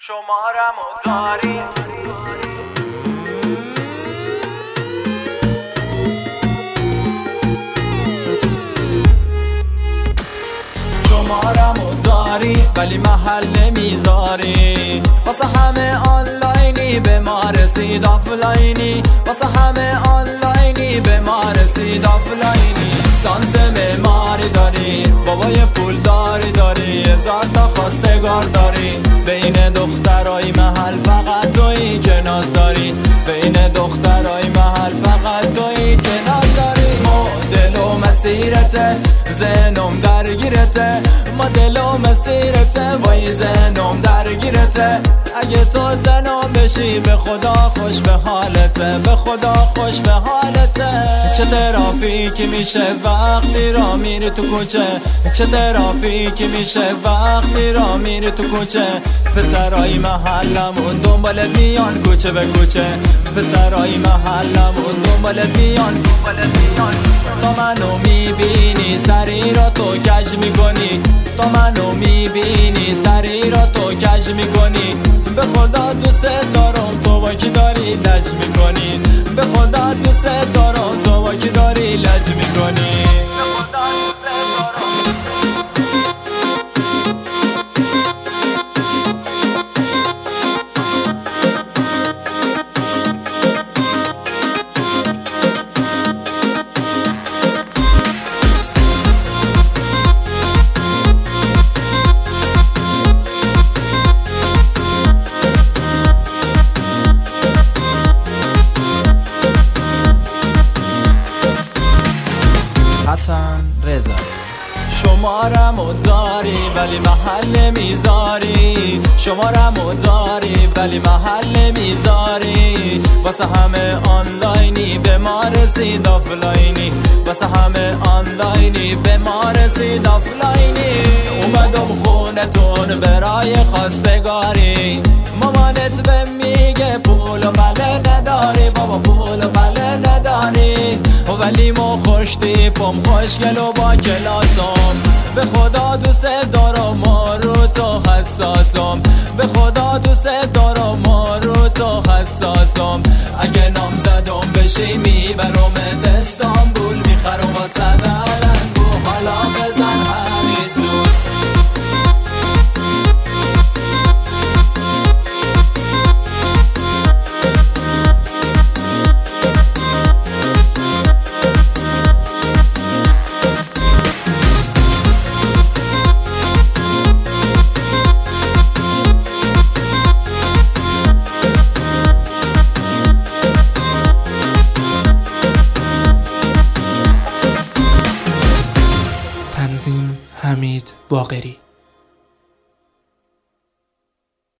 شمارمو داری شمارمو داری ولی محل نمیذاری واسه همه آنلاینی به ما رسید آفلاینی واسه همه آنلاینی به ما رسید آفلاینی سانس معماری داری بابای پول داری هزار تا خواستگار داری بین دخترای محل فقط تویی که ناز داری بین دخترای محل فقط تویی که ناز داری ما دل و مسیرته ذهنم درگیرته ما دل و مسیرته وای ذهنم درگیرته اگه تو زنم بشی به خدا خوش به حالته به خدا خوش به حالته چه ترافیکی میشه وقتی را میری تو کوچه چه ترافیکی میشه وقتی را میری تو کوچه پسرای محلمون دنبالت میان کوچه به کوچه پسرای محلمون دنبالت میان تا منو میبینی سری را تو کج میکنی تا منو میبینی سری را تو کج میکنی به خدا دوست دارم تو با کی داری لج میکنی به خدا دوست دارم تو با کی داری لج میکنی حسن رضا شمارمو داری ولی محل نمیذاری شمارمو داری ولی محل نمیذاری واسه همه آنلاینی به ما رسید آفلاینی واسه همه آنلاینی به ما رسید آفلاینی اومدم خونتون برای خواستگاری مامانت به میگه پول و بله نداری بابا پول و بله نداری ولی ما خوش تیپم خوشگل و با کلاسم به خدا دوست دارم ما رو تو حساسم به خدا دوست دارم ما رو تو حساسم اگه نام زدم بشی میبرمت استانبول میخرم واسه علنگو حالا بزن همینجور تنظیم حمید باقری.